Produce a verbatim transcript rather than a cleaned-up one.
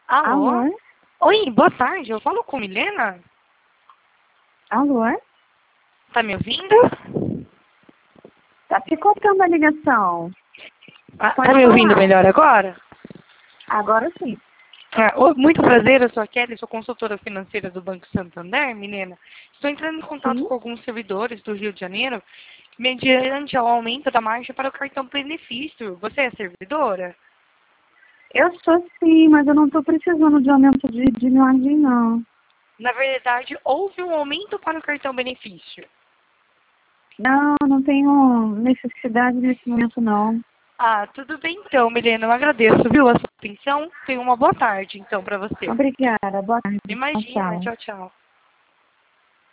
Alô? Alô? Oi, boa tarde. Eu falo com Milena? Alô? Tá me ouvindo? Tá picotando a ligação. Ah, Pode tá me ouvindo falar. melhor agora? Agora sim. Ah, ô, muito prazer, eu sou a Kelly, sou consultora financeira do Banco Santander, Milena. Estou entrando em contato Sim. com alguns servidores do Rio de Janeiro mediante ao aumento da margem para o cartão benefício. Você é servidora? Eu sou sim, mas eu não tô precisando de aumento de, de margem, não. Na verdade, houve um aumento para o cartão benefício. Não, não tenho necessidade nesse momento, não. Ah, tudo bem então, Milena. Eu agradeço, viu, a sua atenção. Tenha uma boa tarde, então, para você. Obrigada. Boa tarde. Imagina. Tchau. Tchau, tchau.